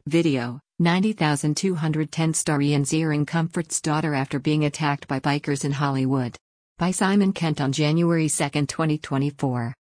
Video, 90,210 star Ian Ziering comforts daughter after being attacked by bikers in Hollywood. By Simon Kent on January 2, 2024.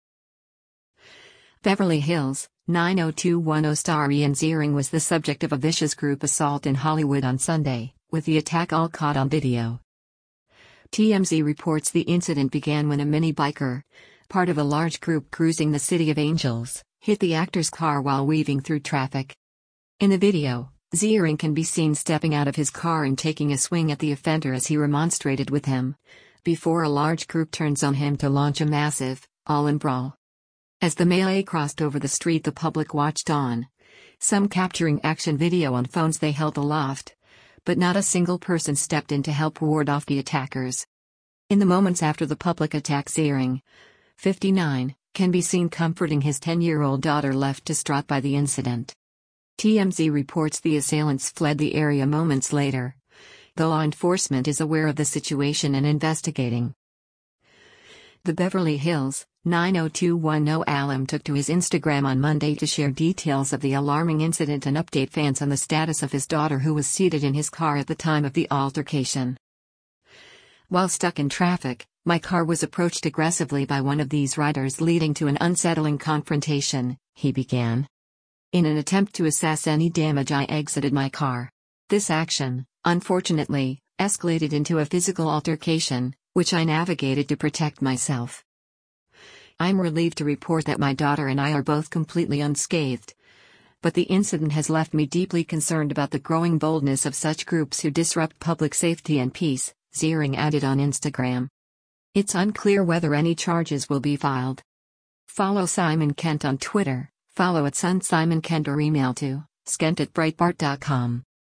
Beverly Hills, 90210 star Ian Ziering was the subject of a vicious group assault in Hollywood on Sunday, with the attack all caught on video. TMZ reports the incident began when a mini biker, part of a large group cruising the City of Angels, hit the actor's car while weaving through traffic. In the video, Ziering can be seen stepping out of his car and taking a swing at the offender as he remonstrated with him, before a large group turns on him to launch a massive, all-in brawl. As the melee crossed over the street, the public watched on, some capturing action video on phones they held aloft, but not a single person stepped in to help ward off the attackers. In the moments after the public attack, Ziering, 59, can be seen comforting his 10-year-old daughter left distraught by the incident. TMZ reports the assailants fled the area moments later. The law enforcement is aware of the situation and investigating. The Beverly Hills, 90210 alum took to his Instagram on Monday to share details of the alarming incident and update fans on the status of his daughter, who was seated in his car at the time of the altercation. While stuck in traffic, my car was approached aggressively by one of these riders, leading to an unsettling confrontation, he began. In an attempt to assess any damage, I exited my car. This action, unfortunately, escalated into a physical altercation, which I navigated to protect myself. I'm relieved to report that my daughter and I are both completely unscathed. But the incident has left me deeply concerned about the growing boldness of such groups who disrupt public safety and peace, Ziering added on Instagram. It's unclear whether any charges will be filed. Follow Simon Kent on Twitter, follow @SunSimonKent or email to skent@breitbart.com.